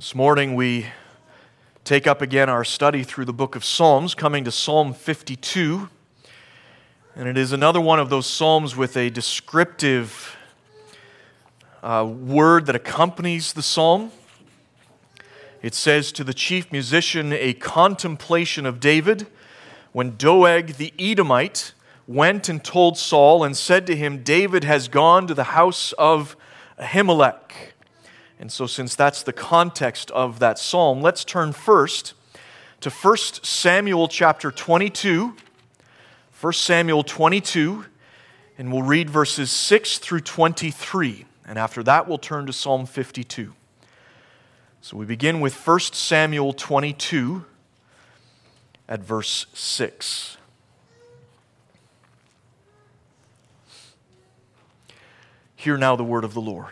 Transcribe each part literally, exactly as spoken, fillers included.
This morning we take up again our study through the book of Psalms, coming to Psalm fifty-two. And it is another one of those psalms with a descriptive uh, word that accompanies the psalm. It says, to the chief musician, a contemplation of David, when Doeg the Edomite went and told Saul and said to him, David has gone to the house of Ahimelech. And so since that's the context of that psalm, let's turn first to First Samuel chapter twenty-two. First Samuel twenty-two, and we'll read verses six through twenty-three. And after that, we'll turn to Psalm fifty-two. So we begin with First Samuel twenty-two at verse six. Hear now the word of the Lord.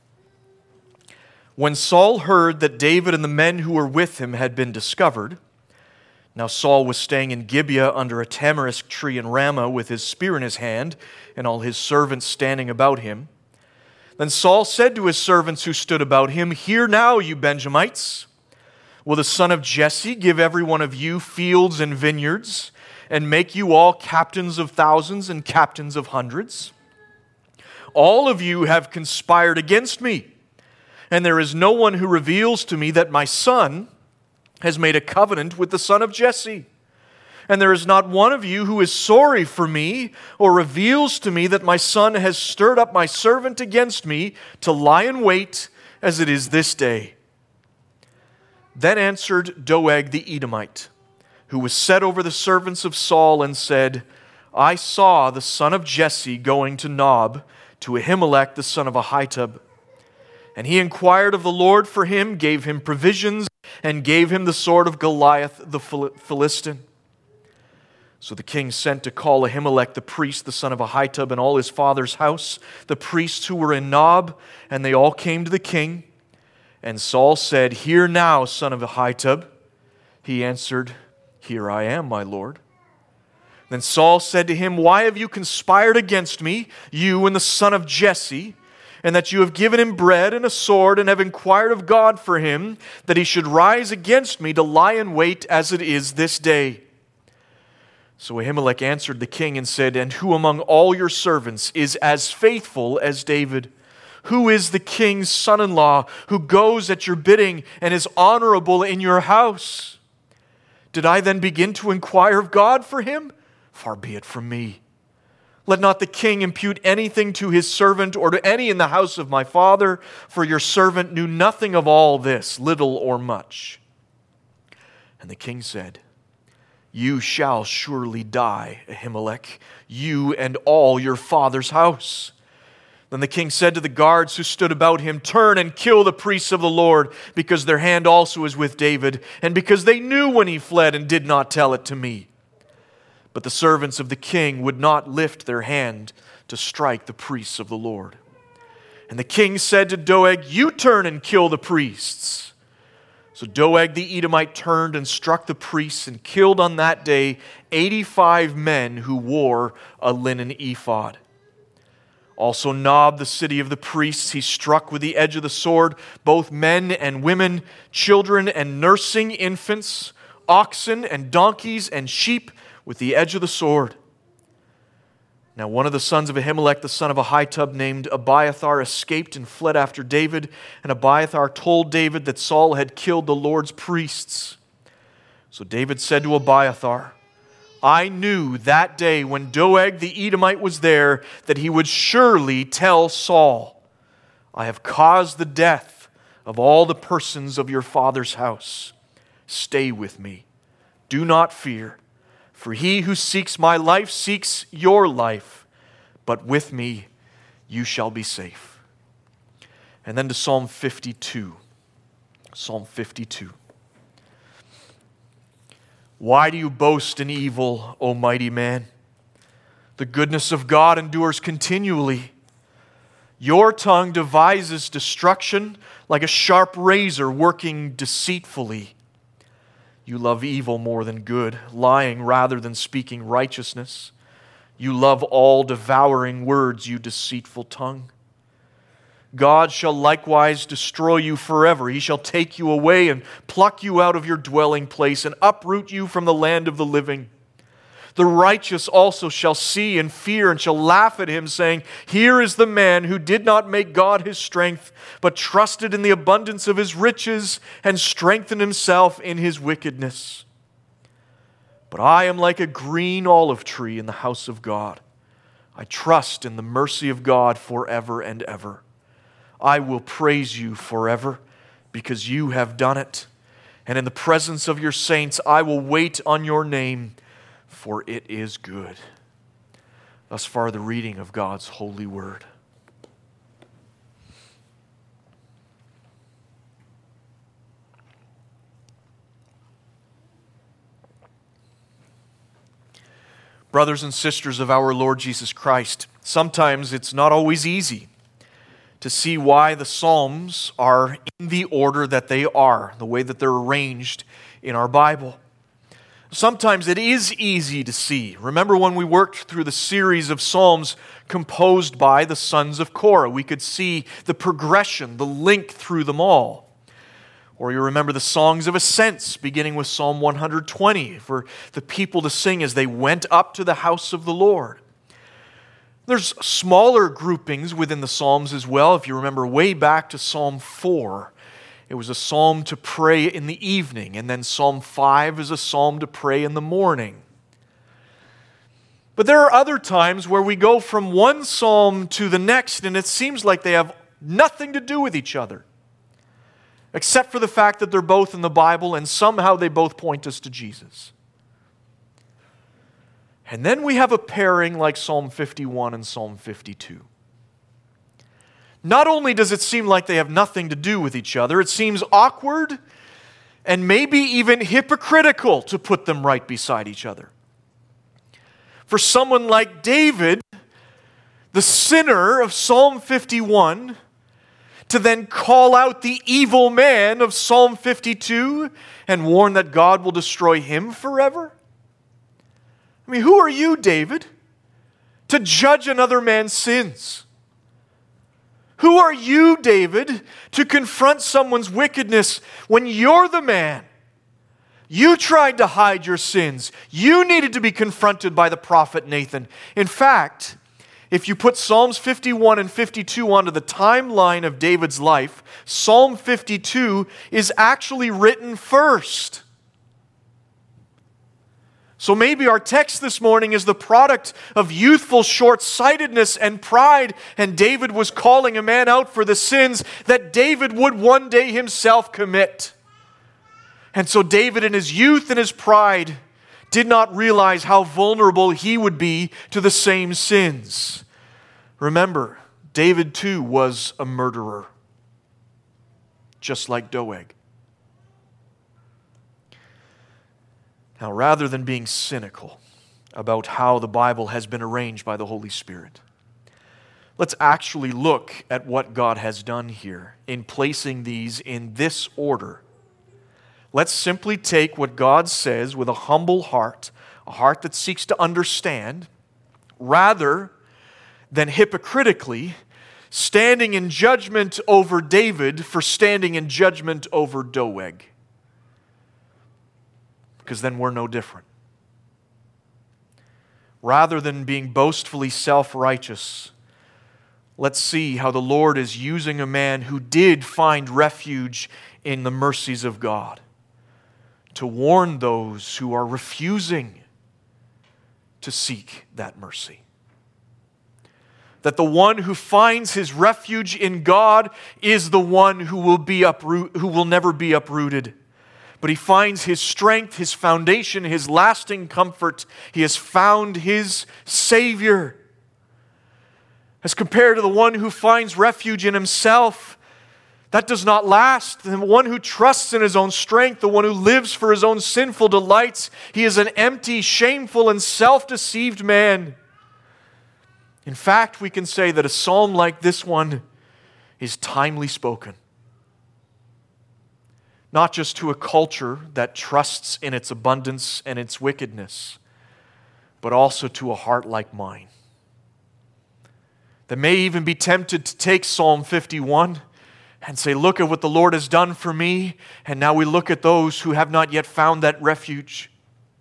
When Saul heard that David and the men who were with him had been discovered, now Saul was staying in Gibeah under a tamarisk tree in Ramah with his spear in his hand and all his servants standing about him. Then Saul said to his servants who stood about him, Hear now, you Benjamites, will the son of Jesse give every one of you fields and vineyards and make you all captains of thousands and captains of hundreds? All of you have conspired against me. And there is no one who reveals to me that my son has made a covenant with the son of Jesse. And there is not one of you who is sorry for me or reveals to me that my son has stirred up my servant against me to lie in wait as it is this day. Then answered Doeg the Edomite, who was set over the servants of Saul, and said, I saw the son of Jesse going to Nob, to Ahimelech the son of Ahitub. And he inquired of the Lord for him, gave him provisions, and gave him the sword of Goliath the Philistine. So the king sent to call Ahimelech the priest, the son of Ahitub, and all his father's house, the priests who were in Nob, and they all came to the king. And Saul said, Hear now, son of Ahitub. He answered, Here I am, my lord. Then Saul said to him, Why have you conspired against me, you and the son of Jesse, and that you have given him bread and a sword, and have inquired of God for him, that he should rise against me to lie in wait as it is this day? So Ahimelech answered the king and said, And who among all your servants is as faithful as David? Who is the king's son-in-law who goes at your bidding and is honorable in your house? Did I then begin to inquire of God for him? Far be it from me. Let not the king impute anything to his servant or to any in the house of my father, for your servant knew nothing of all this, little or much. And the king said, You shall surely die, Ahimelech, you and all your father's house. Then the king said to the guards who stood about him, Turn and kill the priests of the Lord, because their hand also is with David, and because they knew when he fled and did not tell it to me. But the servants of the king would not lift their hand to strike the priests of the Lord. And the king said to Doeg, You turn and kill the priests. So Doeg the Edomite turned and struck the priests and killed on that day eighty-five men who wore a linen ephod. Also Nob, the city of the priests, he struck with the edge of the sword both men and women, children and nursing infants, oxen and donkeys and sheep, with the edge of the sword. Now one of the sons of Ahimelech, the son of Ahitub, named Abiathar, escaped and fled after David. And Abiathar told David that Saul had killed the Lord's priests. So David said to Abiathar, I knew that day when Doeg the Edomite was there that he would surely tell Saul, I have caused the death of all the persons of your father's house. Stay with me. Do not fear. For he who seeks my life seeks your life, but with me you shall be safe. And then to Psalm fifty-two. Psalm fifty-two. Why do you boast in evil, O mighty man? The goodness of God endures continually. Your tongue devises destruction like a sharp razor working deceitfully. You love evil more than good, lying rather than speaking righteousness. You love all devouring words, you deceitful tongue. God shall likewise destroy you forever. He shall take you away and pluck you out of your dwelling place and uproot you from the land of the living. The righteous also shall see and fear and shall laugh at him, saying, Here is the man who did not make God his strength, but trusted in the abundance of his riches and strengthened himself in his wickedness. But I am like a green olive tree in the house of God. I trust in the mercy of God forever and ever. I will praise you forever because you have done it. And in the presence of your saints, I will wait on your name, for it is good. Thus far, the reading of God's holy word. Brothers and sisters of our Lord Jesus Christ, sometimes it's not always easy to see why the Psalms are in the order that they are, the way that they're arranged in our Bible. Sometimes it is easy to see. Remember when we worked through the series of Psalms composed by the sons of Korah? We could see the progression, the link through them all. Or you remember the songs of ascents, beginning with Psalm one hundred twenty, for the people to sing as they went up to the house of the Lord. There's smaller groupings within the Psalms as well. If you remember way back to Psalm four, it was a psalm to pray in the evening, and then Psalm five is a psalm to pray in the morning. But there are other times where we go from one psalm to the next, and it seems like they have nothing to do with each other, except for the fact that they're both in the Bible, and somehow they both point us to Jesus. And then we have a pairing like Psalm fifty-one and Psalm fifty-two. Not only does it seem like they have nothing to do with each other, it seems awkward and maybe even hypocritical to put them right beside each other. For someone like David, the sinner of Psalm fifty-one, to then call out the evil man of Psalm fifty-two and warn that God will destroy him forever? I mean, who are you, David, to judge another man's sins? Who are you, David, to confront someone's wickedness when you're the man? You tried to hide your sins. You needed to be confronted by the prophet Nathan. In fact, if you put Psalms fifty-one and fifty-two onto the timeline of David's life, Psalm fifty-two is actually written first. So maybe our text this morning is the product of youthful short-sightedness and pride, and David was calling a man out for the sins that David would one day himself commit. And so David in his youth and his pride did not realize how vulnerable he would be to the same sins. Remember, David too was a murderer, just like Doeg. Now, rather than being cynical about how the Bible has been arranged by the Holy Spirit, let's actually look at what God has done here in placing these in this order. Let's simply take what God says with a humble heart, a heart that seeks to understand, rather than hypocritically standing in judgment over David for standing in judgment over Doeg. Because then we're no different. Rather than being boastfully self-righteous, let's see how the Lord is using a man who did find refuge in the mercies of God to warn those who are refusing to seek that mercy. That the one who finds his refuge in God is the one who will be uproot, who will never be uprooted. But he finds his strength, his foundation, his lasting comfort. He has found his Savior. As compared to the one who finds refuge in himself, that does not last. The one who trusts in his own strength, the one who lives for his own sinful delights, he is an empty, shameful, and self-deceived man. In fact, we can say that a psalm like this one is timely spoken. Not just to a culture that trusts in its abundance and its wickedness, but also to a heart like mine, that may even be tempted to take Psalm fifty-one and say, look at what the Lord has done for me, and now we look at those who have not yet found that refuge.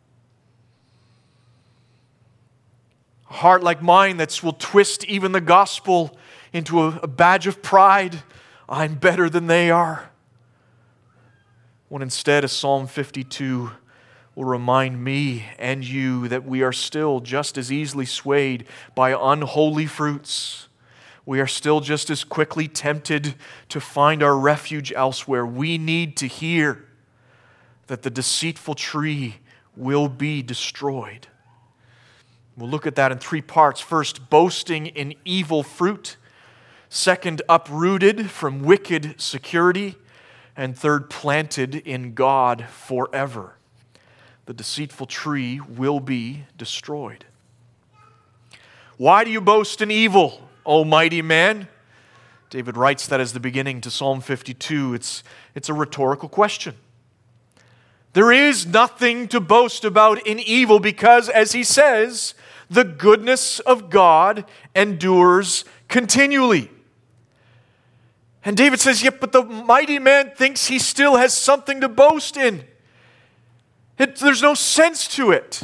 A heart like mine that will twist even the gospel into a, a badge of pride. I'm better than they are. When instead a Psalm fifty-two will remind me and you that we are still just as easily swayed by unholy fruits. We are still just as quickly tempted to find our refuge elsewhere. We need to hear that the deceitful tree will be destroyed. We'll look at that in three parts. First, boasting in evil fruit. Second, uprooted from wicked security. And third, planted in God forever. The deceitful tree will be destroyed. Why do you boast in evil, O mighty man? David writes that as the beginning to Psalm fifty-two. It's, it's a rhetorical question. There is nothing to boast about in evil because, as he says, the goodness of God endures continually. And David says, yep, but the mighty man thinks he still has something to boast in. It, there's no sense to it.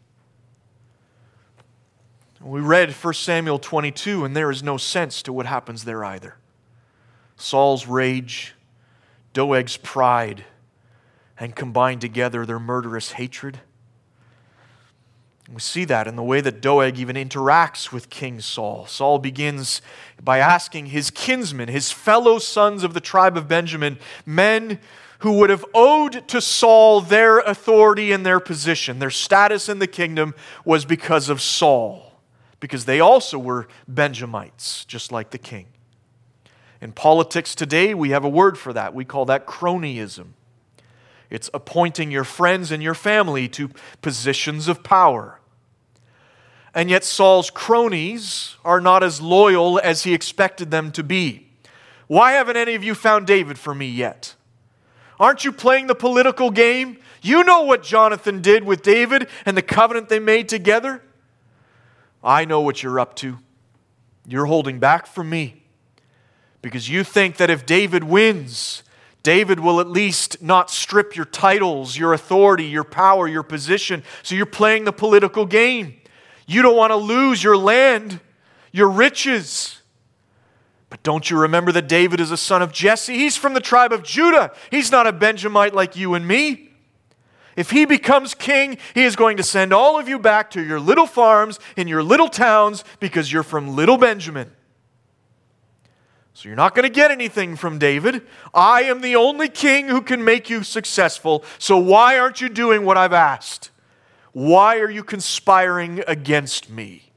We read First Samuel twenty-two, and there is no sense to what happens there either. Saul's rage, Doeg's pride, and combined together their murderous hatred. We see that in the way that Doeg even interacts with King Saul. Saul begins by asking his kinsmen, his fellow sons of the tribe of Benjamin, men who would have owed to Saul their authority and their position. Their status in the kingdom was because of Saul, because they also were Benjamites, just like the king. In politics today, we have a word for that. We call that cronyism. It's appointing your friends and your family to positions of power. And yet Saul's cronies are not as loyal as he expected them to be. Why haven't any of you found David for me yet? Aren't you playing the political game? You know what Jonathan did with David and the covenant they made together. I know what you're up to. You're holding back from me because you think that if David wins, David will at least not strip your titles, your authority, your power, your position. So you're playing the political game. You don't want to lose your land, your riches. But don't you remember that David is a son of Jesse? He's from the tribe of Judah. He's not a Benjamite like you and me. If he becomes king, he is going to send all of you back to your little farms in your little towns because you're from little Benjamin. So you're not going to get anything from David. I am the only king who can make you successful. So why aren't you doing what I've asked? Why are you conspiring against me?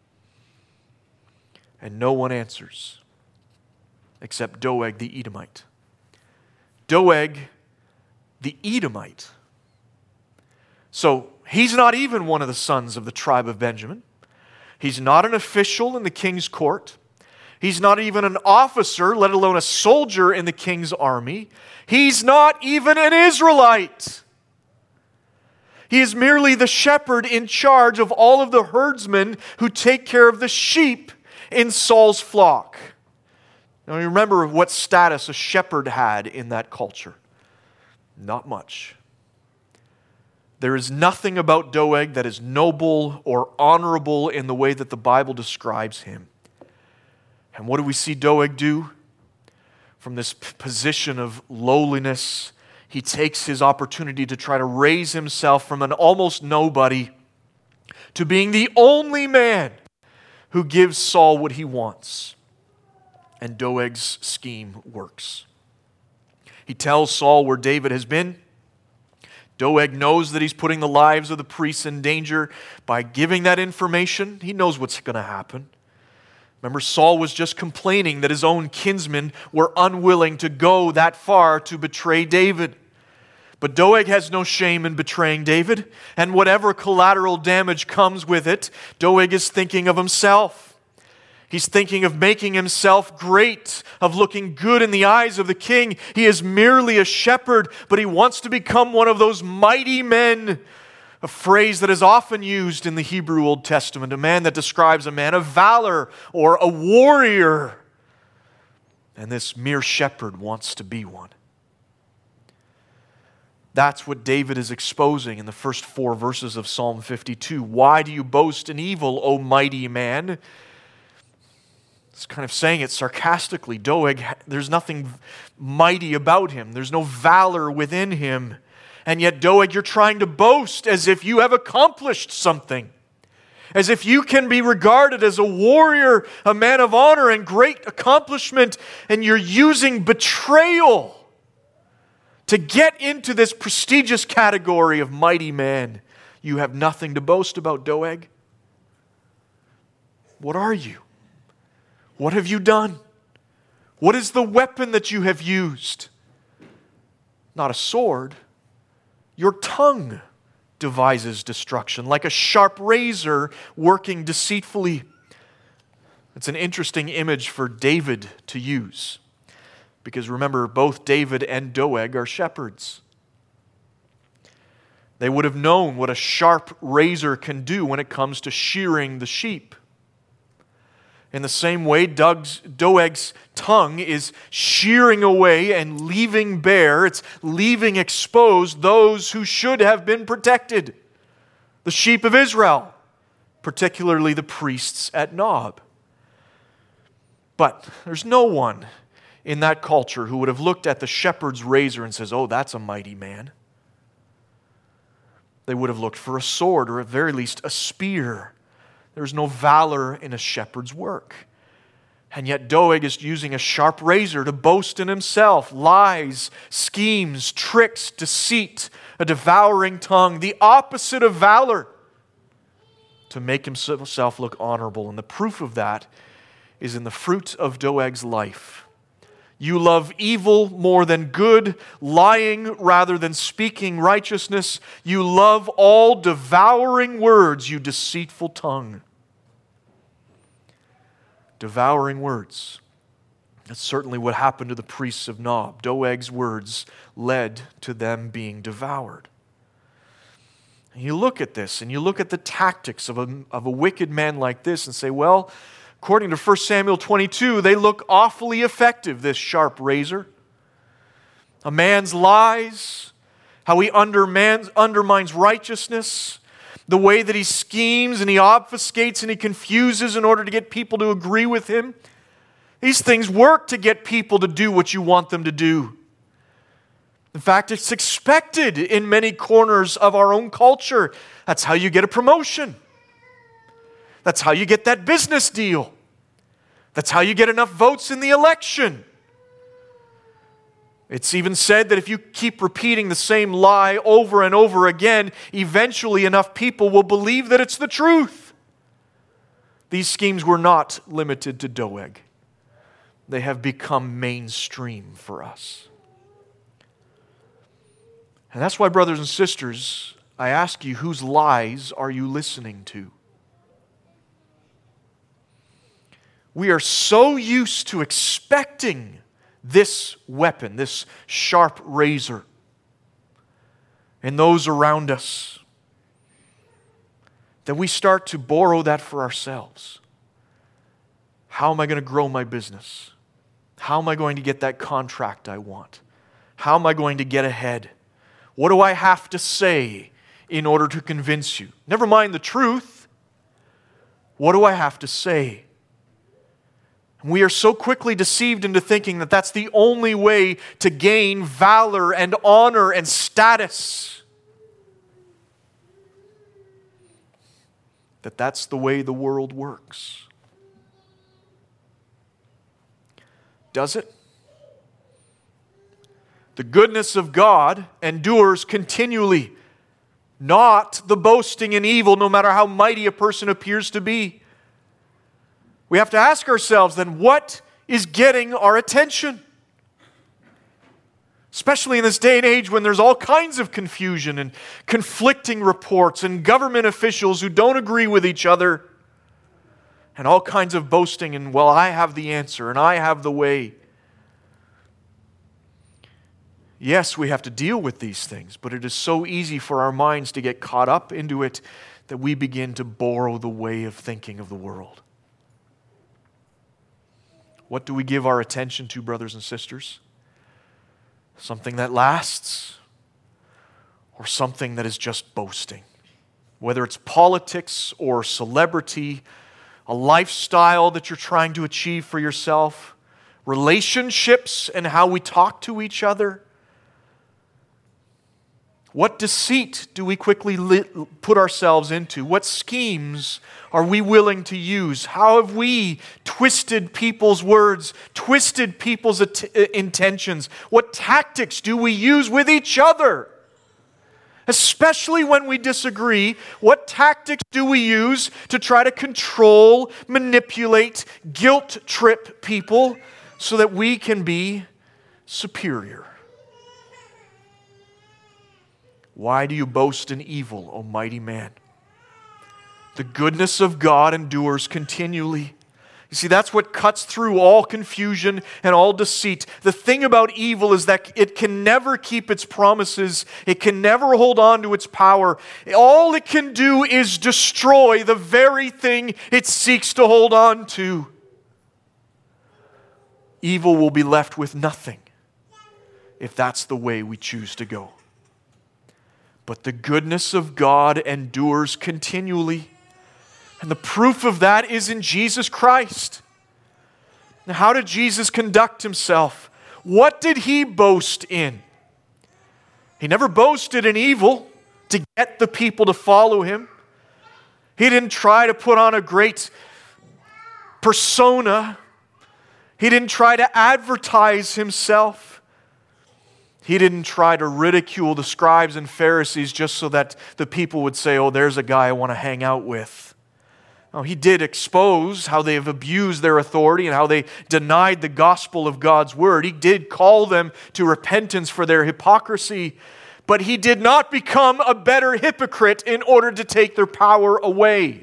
And no one answers except Doeg the Edomite. Doeg the Edomite. So he's not even one of the sons of the tribe of Benjamin. He's not an official in the king's court. He's not even an officer, let alone a soldier in the king's army. He's not even an Israelite. He is merely the shepherd in charge of all of the herdsmen who take care of the sheep in Saul's flock. Now you remember what status a shepherd had in that culture. Not much. There is nothing about Doeg that is noble or honorable in the way that the Bible describes him. And what do we see Doeg do? From this p- position of lowliness, he takes his opportunity to try to raise himself from an almost nobody to being the only man who gives Saul what he wants. And Doeg's scheme works. He tells Saul where David has been. Doeg knows that he's putting the lives of the priests in danger by giving that information. He knows what's going to happen. Remember, Saul was just complaining that his own kinsmen were unwilling to go that far to betray David. But Doeg has no shame in betraying David, and whatever collateral damage comes with it, Doeg is thinking of himself. He's thinking of making himself great, of looking good in the eyes of the king. He is merely a shepherd, but he wants to become one of those mighty men a phrase that is often used in the Hebrew Old Testament, a man that describes a man of valor or a warrior. And this mere shepherd wants to be one. That's what David is exposing in the first four verses of Psalm fifty-two. Why do you boast in evil, O mighty man? It's kind of saying it sarcastically. Doeg, there's nothing mighty about him. There's no valor within him. And yet, Doeg, you're trying to boast as if you have accomplished something. As if you can be regarded as a warrior, a man of honor and great accomplishment, and you're using betrayal to get into this prestigious category of mighty man. You have nothing to boast about, Doeg. What are you? What have you done? What is the weapon that you have used? Not a sword. Your tongue devises destruction, like a sharp razor working deceitfully. It's an interesting image for David to use. Because remember, both David and Doeg are shepherds. They would have known what a sharp razor can do when it comes to shearing the sheep. In the same way, Doug's, Doeg's tongue is shearing away and leaving bare, it's leaving exposed those who should have been protected. The sheep of Israel, particularly the priests at Nob. But there's no one in that culture who would have looked at the shepherd's razor and says, oh, that's a mighty man. They would have looked for a sword, or at very least a spear. There's no valor in a shepherd's work. And yet Doeg is using a sharp razor to boast in himself. Lies, schemes, tricks, deceit, a devouring tongue, the opposite of valor, to make himself look honorable. And the proof of that is in the fruit of Doeg's life. You love evil more than good, lying rather than speaking righteousness. You love all devouring words, you deceitful tongue. Devouring words. That's certainly what happened to the priests of Nob. Doeg's words led to them being devoured. And you look at this, and you look at the tactics of a, of a wicked man like this and say, well, according to First Samuel twenty-two, they look awfully effective, this sharp razor. A man's lies, how he undermines, undermines righteousness, the way that he schemes and he obfuscates and he confuses in order to get people to agree with him. These things work to get people to do what you want them to do. In fact, it's expected in many corners of our own culture. That's how you get a promotion. That's how you get that business deal. That's how you get enough votes in the election. It's even said that if you keep repeating the same lie over and over again, eventually enough people will believe that it's the truth. These schemes were not limited to Doeg. They have become mainstream for us. And that's why, brothers and sisters, I ask you, whose lies are you listening to? We are so used to expecting this weapon, this sharp razor, and those around us, that we start to borrow that for ourselves. How am I going to grow my business? How am I going to get that contract I want? How am I going to get ahead? What do I have to say in order to convince you? Never mind the truth. What do I have to say? We are so quickly deceived into thinking that that's the only way to gain valor and honor and status. That that's the way the world works. Does it? The goodness of God endures continually, not the boasting in evil, no matter how mighty a person appears to be. We have to ask ourselves then, what is getting our attention? Especially in this day and age when there's all kinds of confusion and conflicting reports and government officials who don't agree with each other and all kinds of boasting and, well, I have the answer and I have the way. Yes, we have to deal with these things, but it is so easy for our minds to get caught up into it that we begin to borrow the way of thinking of the world. What do we give our attention to, brothers and sisters? Something that lasts, or something that is just boasting? Whether it's politics or celebrity, a lifestyle that you're trying to achieve for yourself, relationships and how we talk to each other. What deceit do we quickly put ourselves into? What schemes are we willing to use? How have we twisted people's words, twisted people's intentions? What tactics do we use with each other? Especially when we disagree, what tactics do we use to try to control, manipulate, guilt trip people so that we can be superior? Why do you boast in evil, O mighty man? The goodness of God endures continually. You see, that's what cuts through all confusion and all deceit. The thing about evil is that it can never keep its promises. It can never hold on to its power. All it can do is destroy the very thing it seeks to hold on to. Evil will be left with nothing if that's the way we choose to go. But the goodness of God endures continually. And the proof of that is in Jesus Christ. Now, how did Jesus conduct himself? What did he boast in? He never boasted in evil to get the people to follow him. He didn't try to put on a great persona. He didn't try to advertise himself. He didn't try to ridicule the scribes and Pharisees just so that the people would say, oh, there's a guy I want to hang out with. No, he did expose how they have abused their authority and how they denied the gospel of God's word. He did call them to repentance for their hypocrisy, but he did not become a better hypocrite in order to take their power away.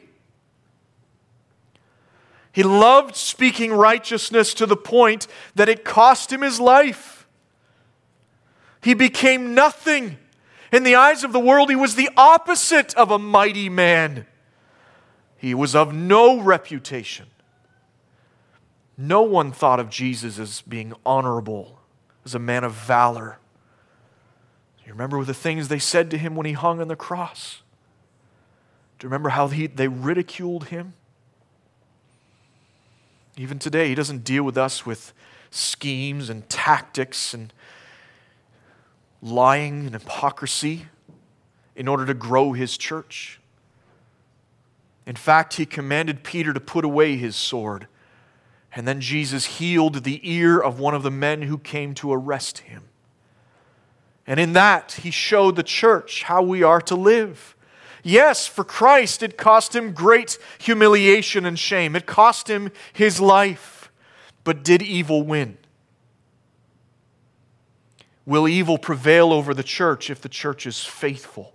He loved speaking righteousness to the point that it cost him his life. He became nothing. In the eyes of the world, he was the opposite of a mighty man. He was of no reputation. No one thought of Jesus as being honorable, as a man of valor. You remember the things they said to him when he hung on the cross? Do you remember how he, they ridiculed him? Even today, he doesn't deal with us with schemes and tactics and lying and hypocrisy in order to grow his church. In fact, he commanded Peter to put away his sword. And then Jesus healed the ear of one of the men who came to arrest him. And in that, he showed the church how we are to live. Yes, for Christ, it cost him great humiliation and shame. It cost him his life. But did evil win? Will evil prevail over the church if the church is faithful,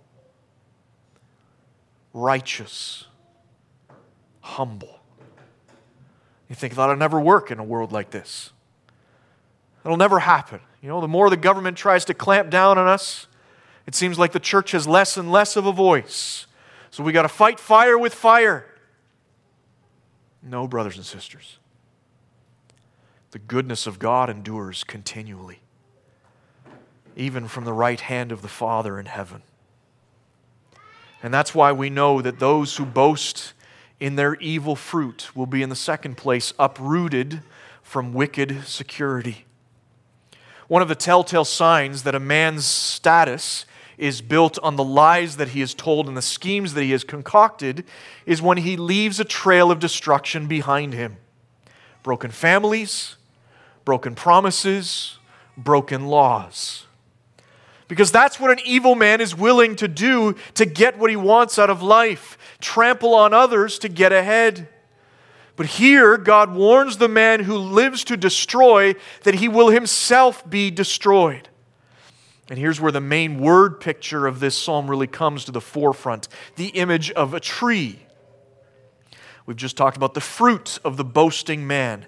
righteous, humble? You think that'll never work in a world like this. It'll never happen. You know, the more the government tries to clamp down on us, it seems like the church has less and less of a voice. So we got to fight fire with fire. No, brothers and sisters. The goodness of God endures continually, even from the right hand of the Father in heaven. And that's why we know that those who boast in their evil fruit will be in the second place uprooted from wicked security. One of the telltale signs that a man's status is built on the lies that he has told and the schemes that he has concocted is when he leaves a trail of destruction behind him. Broken families, broken promises, broken laws. Because that's what an evil man is willing to do to get what he wants out of life. Trample on others to get ahead. But here, God warns the man who lives to destroy that he will himself be destroyed. And here's where the main word picture of this psalm really comes to the forefront. The image of a tree. We've just talked about the fruit of the boasting man.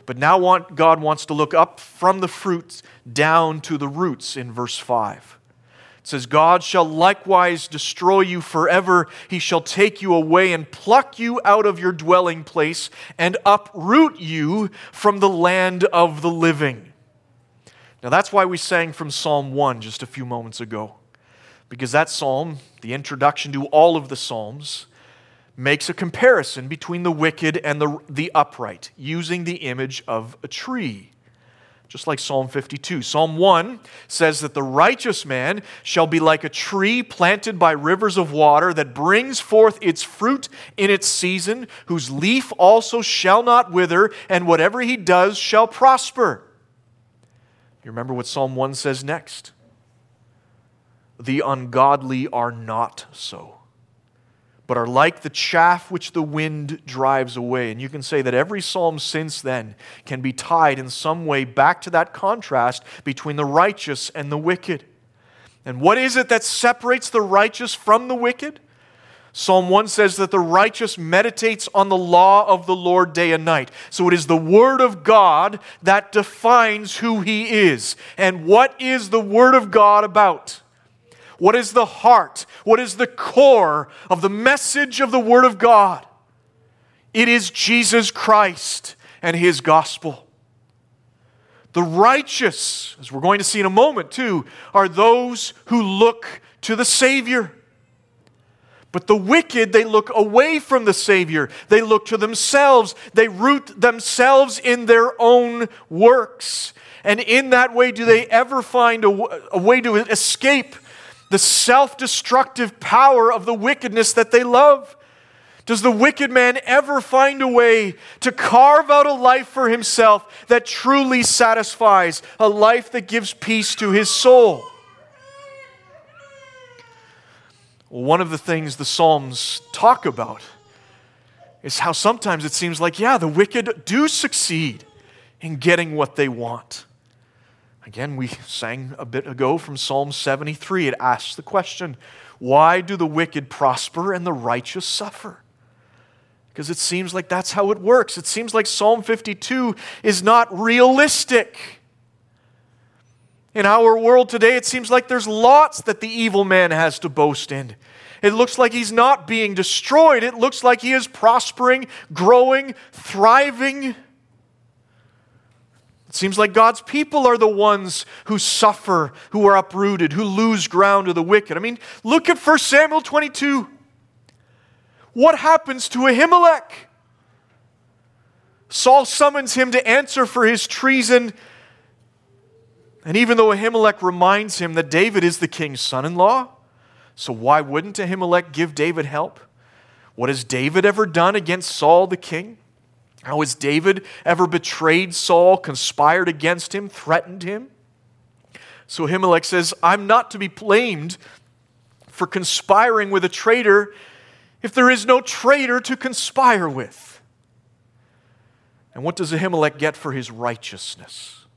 But now want, God wants to look up from the fruits down to the roots in verse five. It says, God shall likewise destroy you forever. He shall take you away and pluck you out of your dwelling place and uproot you from the land of the living. Now that's why we sang from Psalm one just a few moments ago. Because that psalm, the introduction to all of the psalms, makes a comparison between the wicked and the, the upright, using the image of a tree. Just like Psalm fifty-two. Psalm one says that the righteous man shall be like a tree planted by rivers of water that brings forth its fruit in its season, whose leaf also shall not wither, and whatever he does shall prosper. You remember what Psalm one says next? The ungodly are not so, but are like the chaff which the wind drives away. And you can say that every psalm since then can be tied in some way back to that contrast between the righteous and the wicked. And what is it that separates the righteous from the wicked? Psalm one says that the righteous meditates on the law of the Lord day and night. So it is the Word of God that defines who He is. And what is the Word of God about? What is the heart? What is the core of the message of the Word of God? It is Jesus Christ and His gospel. The righteous, as we're going to see in a moment too, are those who look to the Savior. But the wicked, they look away from the Savior. They look to themselves. They root themselves in their own works. And in that way, do they ever find a, a way to escape the self-destructive power of the wickedness that they love? Does the wicked man ever find a way to carve out a life for himself that truly satisfies, a life that gives peace to his soul? Well, one of the things the Psalms talk about is how sometimes it seems like, yeah, the wicked do succeed in getting what they want. Again, we sang a bit ago from Psalm seventy-three. It asks the question, why do the wicked prosper and the righteous suffer? Because it seems like that's how it works. It seems like Psalm fifty-two is not realistic. In our world today, it seems like there's lots that the evil man has to boast in. It looks like he's not being destroyed. It looks like he is prospering, growing, thriving. It seems like God's people are the ones who suffer, who are uprooted, who lose ground to the wicked. I mean, look at First Samuel twenty-two. What happens to Ahimelech? Saul summons him to answer for his treason. And even though Ahimelech reminds him that David is the king's son-in-law, so why wouldn't Ahimelech give David help? What has David ever done against Saul the king? How has David ever betrayed Saul, conspired against him, threatened him? So Ahimelech says, I'm not to be blamed for conspiring with a traitor if there is no traitor to conspire with. And what does Ahimelech get for his righteousness?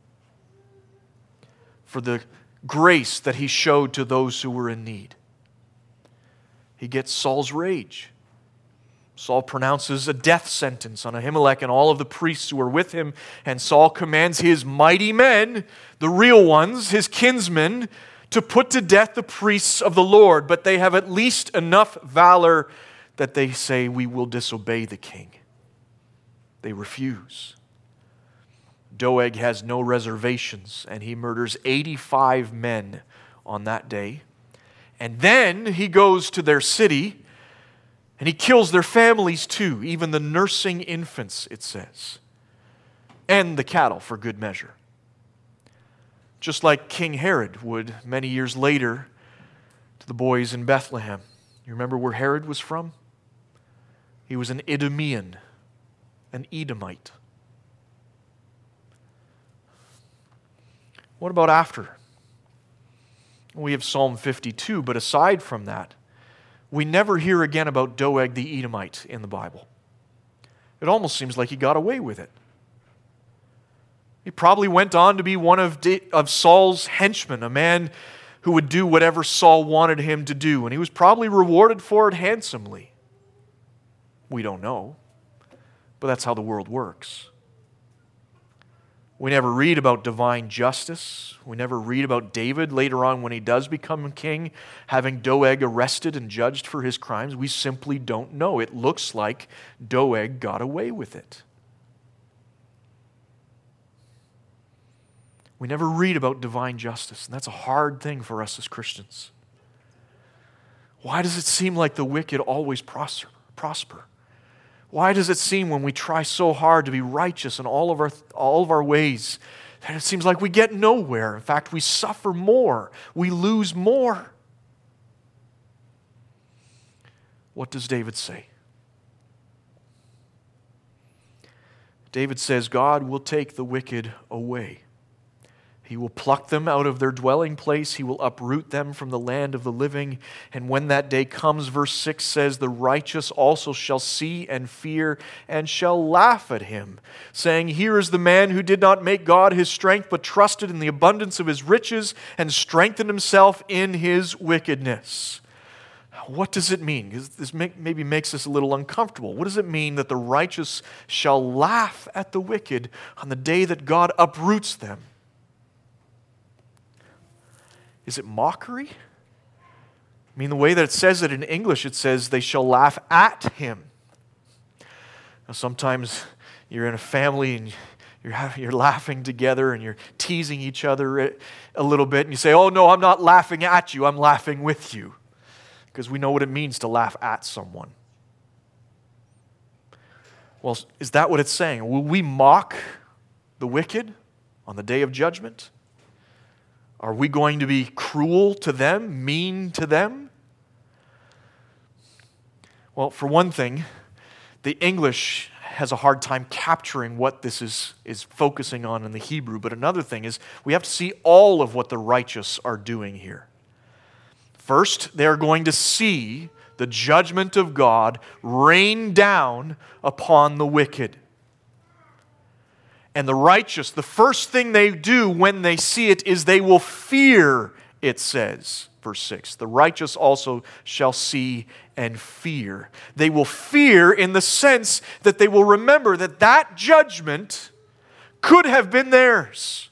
For the grace that he showed to those who were in need. He gets Saul's rage. Saul pronounces a death sentence on Ahimelech and all of the priests who were with him, and Saul commands his mighty men, the real ones, his kinsmen, to put to death the priests of the Lord, but they have at least enough valor that they say, we will disobey the king. They refuse. Doeg has no reservations, and he murders eighty-five men on that day. And then he goes to their city, and he kills their families too, even the nursing infants, it says, and the cattle for good measure. Just like King Herod would many years later to the boys in Bethlehem. You remember where Herod was from? He was an Idumean, an Edomite. What about after? We have Psalm fifty-two, but aside from that, we never hear again about Doeg the Edomite in the Bible. It almost seems like he got away with it. He probably went on to be one of, De- of Saul's henchmen, a man who would do whatever Saul wanted him to do, and he was probably rewarded for it handsomely. We don't know, but that's how the world works. We never read about divine justice. We never read about David later on when he does become king, having Doeg arrested and judged for his crimes. We simply don't know. It looks like Doeg got away with it. We never read about divine justice, and that's a hard thing for us as Christians. Why does it seem like the wicked always prosper? Why does it seem when we try so hard to be righteous in all of our, all of our ways that it seems like we get nowhere? In fact, we suffer more. We lose more. What does David say? David says, God will take the wicked away. He will pluck them out of their dwelling place. He will uproot them from the land of the living. And when that day comes, verse six says, the righteous also shall see and fear and shall laugh at him, saying, here is the man who did not make God his strength, but trusted in the abundance of his riches and strengthened himself in his wickedness. What does it mean? This maybe makes us a little uncomfortable. What does it mean that the righteous shall laugh at the wicked on the day that God uproots them? Is it mockery? I mean, the way that it says it in English, it says they shall laugh at him. Now, sometimes you're in a family and you're, having, you're laughing together and you're teasing each other a little bit, and you say, oh no, I'm not laughing at you, I'm laughing with you. Because we know what it means to laugh at someone. Well, is that what it's saying? Will we mock the wicked on the day of judgment? Are we going to be cruel to them, mean to them? Well, for one thing, the English has a hard time capturing what this is, is focusing on in the Hebrew. But another thing is we have to see all of what the righteous are doing here. First, they're going to see the judgment of God rain down upon the wicked. And the righteous, the first thing they do when they see it is they will fear, it says, verse six. The righteous also shall see and fear. They will fear in the sense that they will remember that that judgment could have been theirs.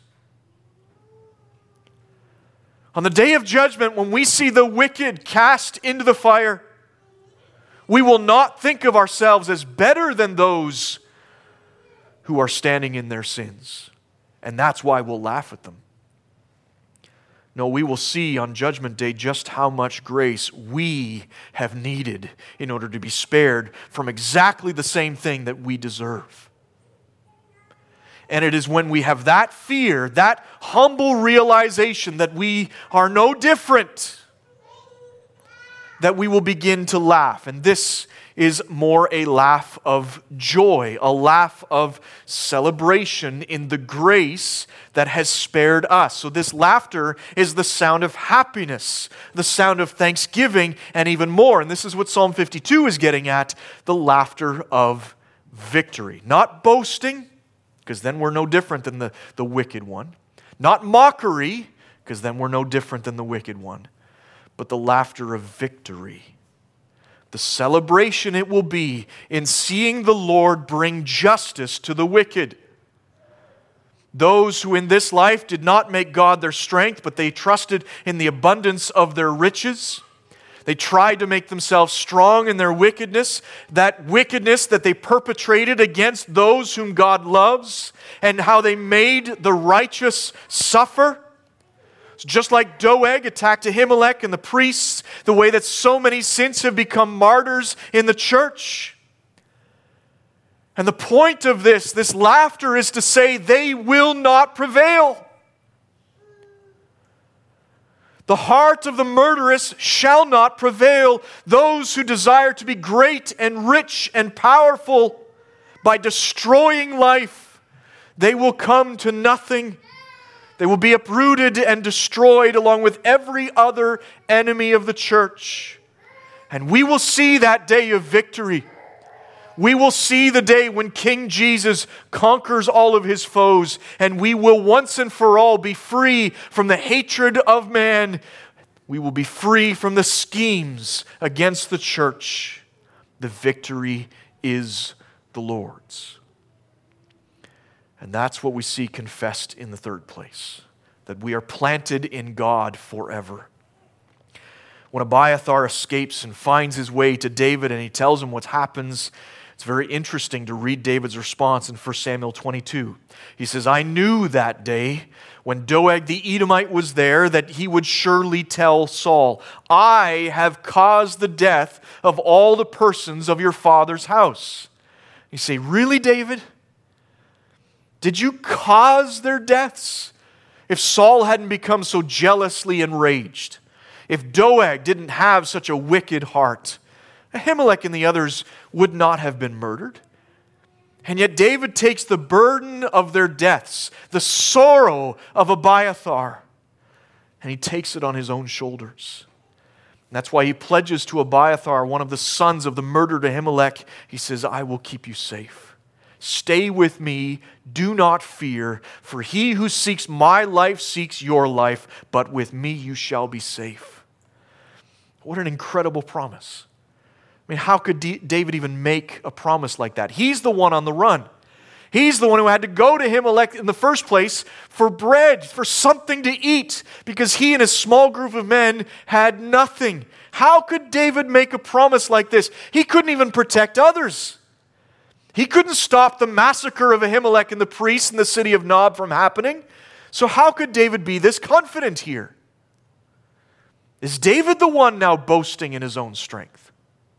On the day of judgment, when we see the wicked cast into the fire, we will not think of ourselves as better than those who are standing in their sins. And that's why we'll laugh at them. No, we will see on Judgment Day just how much grace we have needed in order to be spared from exactly the same thing that we deserve. And it is when we have that fear, that humble realization that we are no different, that we will begin to laugh. And this is more a laugh of joy, a laugh of celebration in the grace that has spared us. So this laughter is the sound of happiness, the sound of thanksgiving, and even more. And this is what Psalm fifty-two is getting at, the laughter of victory. Not boasting, because then we're no different than the, the wicked one. Not mockery, because then we're no different than the wicked one. But the laughter of victory. The celebration it will be in seeing the Lord bring justice to the wicked. Those who in this life did not make God their strength, but they trusted in the abundance of their riches. They tried to make themselves strong in their wickedness, that wickedness that they perpetrated against those whom God loves, and how they made the righteous suffer. Just like Doeg attacked Ahimelech and the priests, the way that so many since have become martyrs in the church. And the point of this, this laughter, is to say they will not prevail. The heart of the murderous shall not prevail. Those who desire to be great and rich and powerful by destroying life, they will come to nothing. They will be uprooted and destroyed along with every other enemy of the church. And we will see that day of victory. We will see the day when King Jesus conquers all of his foes, and we will once and for all be free from the hatred of man. We will be free from the schemes against the church. The victory is the Lord's. And that's what we see confessed in the third place, that we are planted in God forever. When Abiathar escapes and finds his way to David and he tells him what happens, it's very interesting to read David's response in First Samuel twenty-two. He says, I knew that day when Doeg the Edomite was there that he would surely tell Saul, I have caused the death of all the persons of your father's house. You say, really, David? Did you cause their deaths? If Saul hadn't become so jealously enraged, if Doeg didn't have such a wicked heart, Ahimelech and the others would not have been murdered. And yet David takes the burden of their deaths, the sorrow of Abiathar, and he takes it on his own shoulders. And that's why he pledges to Abiathar, one of the sons of the murdered Ahimelech, he says, I will keep you safe. Stay with me, do not fear, for he who seeks my life seeks your life, but with me you shall be safe. What an incredible promise. I mean, how could D- David even make a promise like that? He's the one on the run. He's the one who had to go to Ahimelech in the first place for bread, for something to eat, because he and his small group of men had nothing. How could David make a promise like this? He couldn't even protect others. He couldn't stop the massacre of Ahimelech and the priests in the city of Nob from happening. So how could David be this confident here? Is David the one now boasting in his own strength?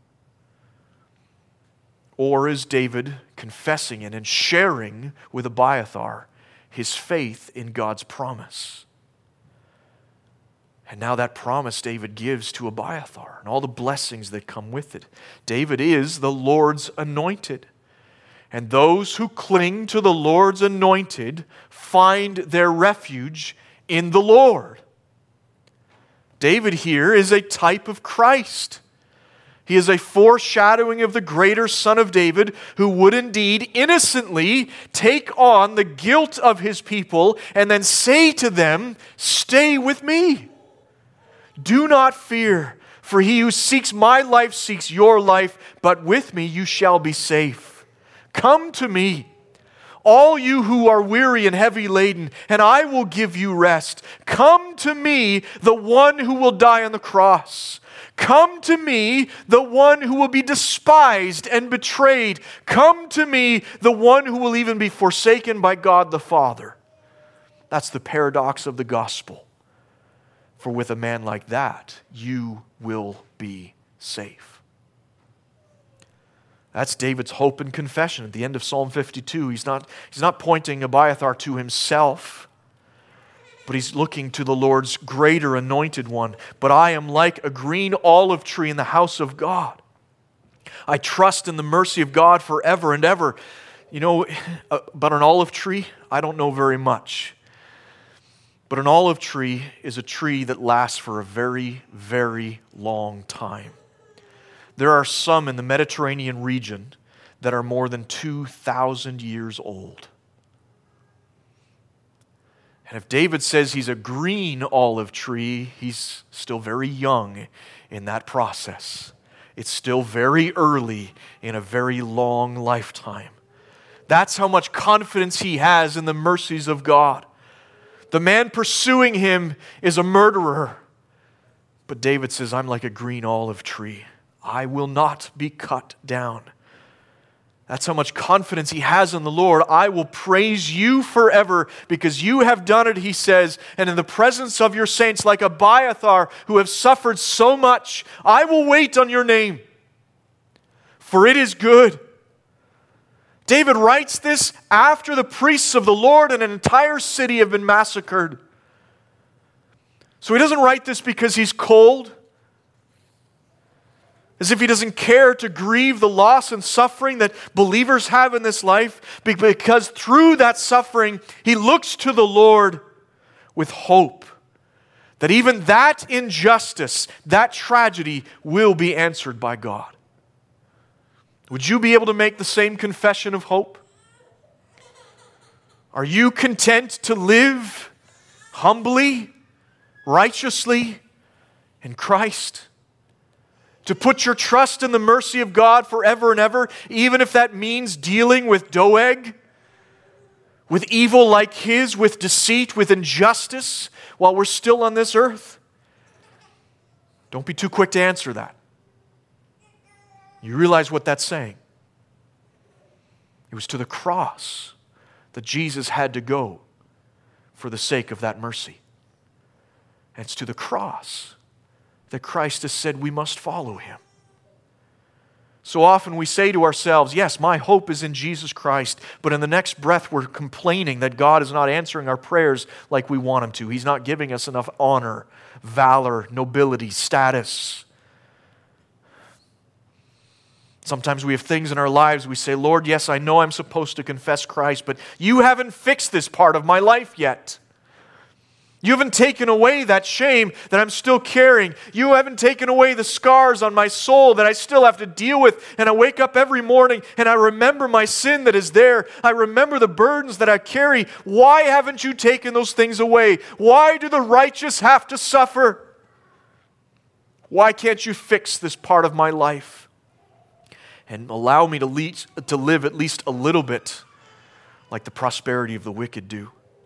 Or is David confessing it and sharing with Abiathar his faith in God's promise? And now that promise David gives to Abiathar and all the blessings that come with it. David is the Lord's anointed. And those who cling to the Lord's anointed find their refuge in the Lord. David here is a type of Christ. He is a foreshadowing of the greater Son of David who would indeed innocently take on the guilt of his people and then say to them, stay with me. Do not fear, for he who seeks my life seeks your life, but with me you shall be safe. Come to me, all you who are weary and heavy laden, and I will give you rest. Come to me, the one who will die on the cross. Come to me, the one who will be despised and betrayed. Come to me, the one who will even be forsaken by God the Father. That's the paradox of the gospel. For with a man like that, you will be safe. That's David's hope and confession at the end of Psalm fifty-two. He's not, he's not pointing Abiathar to himself, but he's looking to the Lord's greater anointed one. But I am like a green olive tree in the house of God. I trust in the mercy of God forever and ever. You know, about an olive tree, I don't know very much. But an olive tree is a tree that lasts for a very, very long time. There are some in the Mediterranean region that are more than two thousand years old. And if David says he's a green olive tree, he's still very young in that process. It's still very early in a very long lifetime. That's how much confidence he has in the mercies of God. The man pursuing him is a murderer. But David says, I'm like a green olive tree. I will not be cut down. That's how much confidence he has in the Lord. I will praise you forever because you have done it, he says, and in the presence of your saints, like Abiathar, who have suffered so much, I will wait on your name, for it is good. David writes this after the priests of the Lord and an entire city have been massacred. So he doesn't write this because he's cold, as if he doesn't care to grieve the loss and suffering that believers have in this life, because through that suffering, he looks to the Lord with hope that even that injustice, that tragedy will be answered by God. Would you be able to make the same confession of hope? Are you content to live humbly, righteously in Christ? To put your trust in the mercy of God forever and ever, even if that means dealing with Doeg, with evil like his, with deceit, with injustice, while we're still on this earth? Don't be too quick to answer that. You realize what that's saying? It was to the cross that Jesus had to go for the sake of that mercy. And it's to the cross that Christ has said we must follow him. So often we say to ourselves, yes, my hope is in Jesus Christ, but in the next breath we're complaining that God is not answering our prayers like we want him to. He's not giving us enough honor, valor, nobility, status. Sometimes we have things in our lives we say, Lord, yes, I know I'm supposed to confess Christ, but you haven't fixed this part of my life yet. You haven't taken away that shame that I'm still carrying. You haven't taken away the scars on my soul that I still have to deal with. And I wake up every morning and I remember my sin that is there. I remember the burdens that I carry. Why haven't you taken those things away? Why do the righteous have to suffer? Why can't you fix this part of my life and allow me to, lead, to live at least a little bit like the prosperity of the wicked do?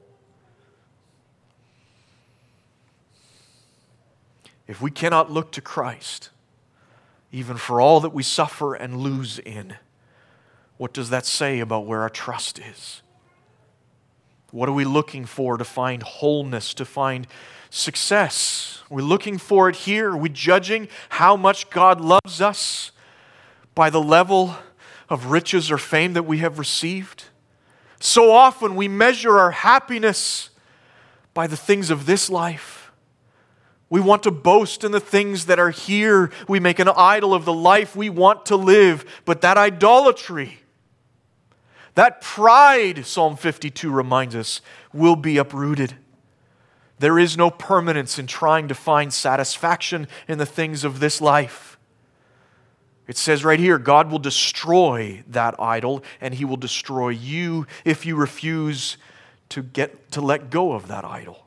If we cannot look to Christ, even for all that we suffer and lose in, what does that say about where our trust is? What are we looking for to find wholeness, to find success? We're looking for it here. Are we judging how much God loves us by the level of riches or fame that we have received? So often we measure our happiness by the things of this life. We want to boast in the things that are here. We make an idol of the life we want to live. But that idolatry, that pride, Psalm fifty-two reminds us, will be uprooted. There is no permanence in trying to find satisfaction in the things of this life. It says right here, God will destroy that idol, and He will destroy you if you refuse to get to let go of that idol.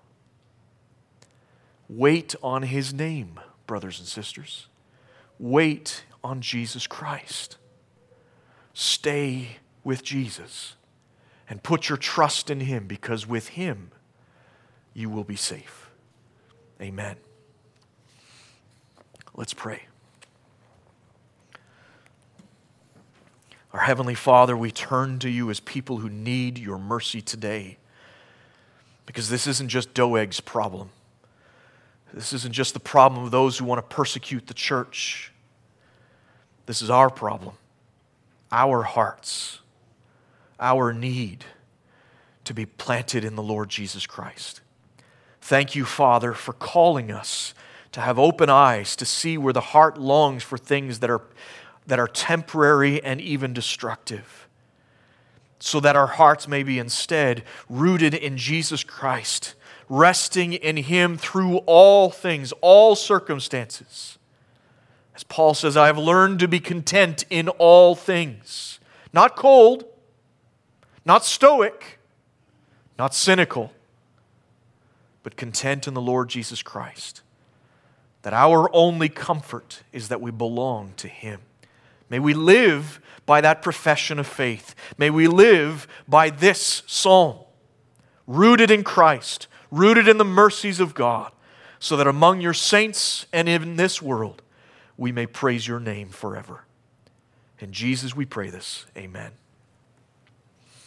Wait on His name, brothers and sisters. Wait on Jesus Christ. Stay with Jesus and put your trust in Him, because with Him you will be safe. Amen. Let's pray. Our Heavenly Father, we turn to You as people who need Your mercy today, because this isn't just Doeg's problem. This isn't just the problem of those who want to persecute the church. This is our problem, our hearts, our need to be planted in the Lord Jesus Christ. Thank You, Father, for calling us to have open eyes to see where the heart longs for things that are, that are temporary and even destructive, so that our hearts may be instead rooted in Jesus Christ, resting in Him through all things, all circumstances. As Paul says, I have learned to be content in all things. Not cold, not stoic, not cynical, but content in the Lord Jesus Christ. That our only comfort is that we belong to Him. May we live by that profession of faith. May we live by this psalm, rooted in Christ, rooted in the mercies of God, so that among Your saints and in this world, we may praise Your name forever. In Jesus we pray this. Amen.